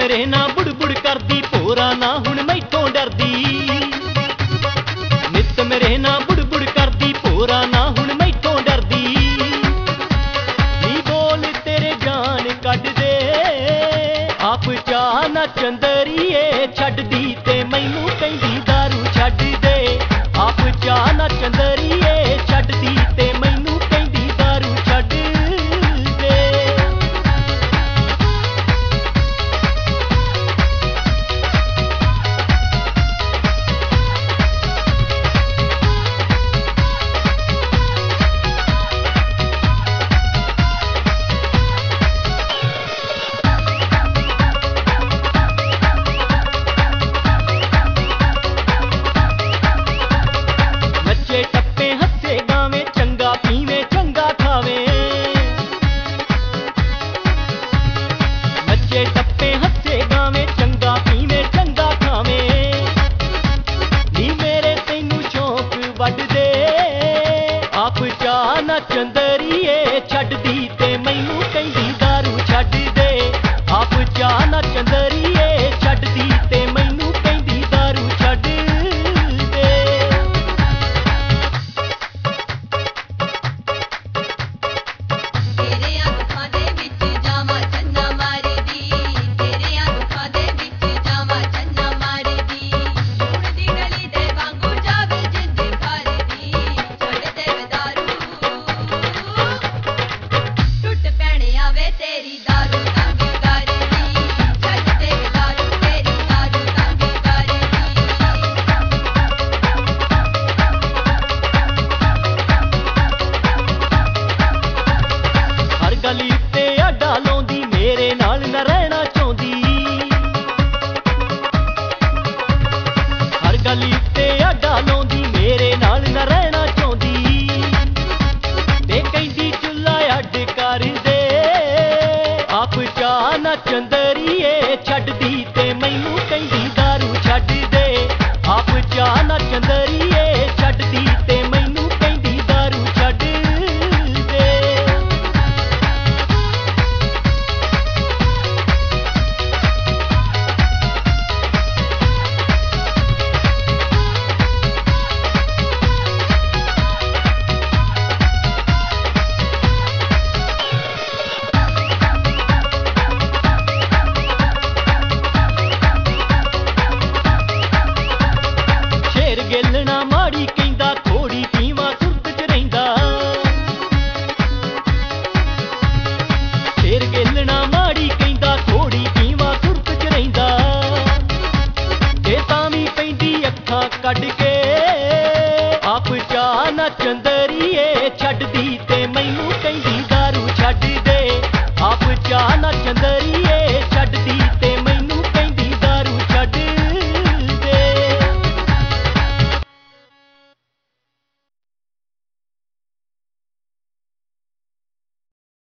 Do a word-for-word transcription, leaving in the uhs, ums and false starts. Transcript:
ਮੇਰੇ ਨਾਲ ਬੁੜ ਬੁੜ ਕਰਦੀ ਭੋਰਾ ਨਾ ਹੁਣ ਮੈਥੋਂ ਡਰਦੀ ਨਿੱਤ ਮੇਰੇ ਨਾਲ ਬੁੜ ਬੁੜ ਕਰਦੀ ਭੋਰਾ ਨਾ ਹੁਣ ਮੈਥੋਂ ਡਰਦੀ ਨੀ ਬੋਲ ਤੇਰੇ ਜਾਨ ਕੱਢ ਦੇ ਆਪ ਚਾਹ ਨਾ ਚੰਦਰੀਏ ਛੱਡਦੀ ਤੇ ਮੈਨੂੰ ਕਹਿੰਦੀ ਦਾਰੂ ਛੱਡ ਦੇ ਆਪ ਚਾਹ ਨਾ ਚੰਦਰੀਏ ਛੱਡਦੀ ਤੇ ਮੈਨੂੰ ਕਹਿੰਦੀ ਦਾਰੂ ਛੱਡ ਦੇ ਨੱਚੇ ਟੱਪੇ ਹੱਸੇ ਗਾਵੇਂ ਚੰਗਾ ਪੀਵੇਂ ਚੰਗਾ ਖਾਵੇਂ ਨੱਚੇ ਟੱਪੇ ਹੱਸੇ ਗਾਵੇਂ ਚੰਗਾ ਪੀਵੇਂ ਚੰਗਾ ਖਾਵੇਂ ਨੀ ਮੇਰੇ ਤੈਨੂੰ ਸ਼ੌਕ ਵੱਢ ਦੇ ਆਪ ਚਾਹ ਨਾ ਚੰਦਰੀਏ ਛੱਡ